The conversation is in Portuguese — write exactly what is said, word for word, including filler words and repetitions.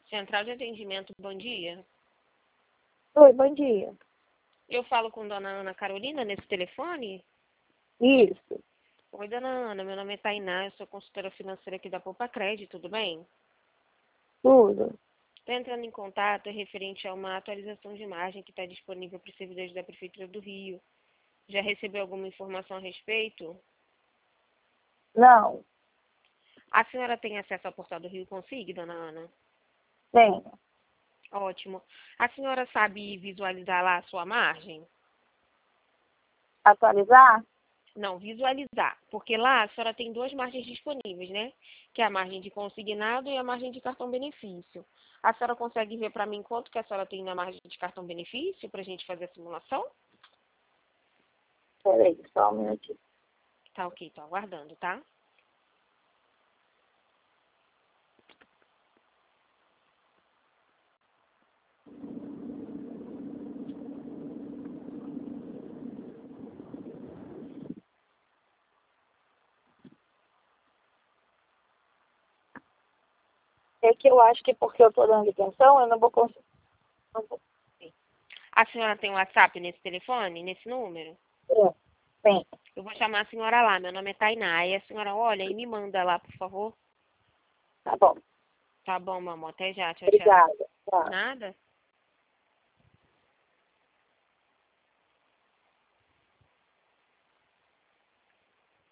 Central de atendimento, bom dia. Oi, bom dia. Eu falo com dona Ana Carolina nesse telefone? Isso. Oi, dona Ana, meu nome é Tainá, eu sou consultora financeira aqui da Poupa Crédito, tudo bem? Tudo. Estou entrando em contato referente a uma atualização de imagem que está disponível para os servidores da Prefeitura do Rio. Já recebeu alguma informação a respeito? Não, A senhora tem acesso ao portal do Rio Consigo, dona Ana? tenho. Ótimo. A senhora sabe visualizar lá a sua margem? Atualizar? Não, visualizar, porque lá a senhora tem duas margens disponíveis, né? Que é a margem de consignado e a margem de cartão-benefício. A senhora consegue ver para mim quanto que a senhora tem na margem de cartão-benefício para a gente fazer a simulação? Peraí, só um minutinho. Tá ok, tô aguardando, tá? É que eu acho que porque eu tô dando atenção, eu não vou conseguir. Não vou. A senhora tem WhatsApp nesse telefone, nesse número? É, tem. Eu vou chamar a senhora lá, meu nome é Tainá. Aí a senhora olha e me manda lá, por favor. Tá bom. Tá bom, mamãe. Até já. Tchau, tchau. Obrigada. Tá. Nada?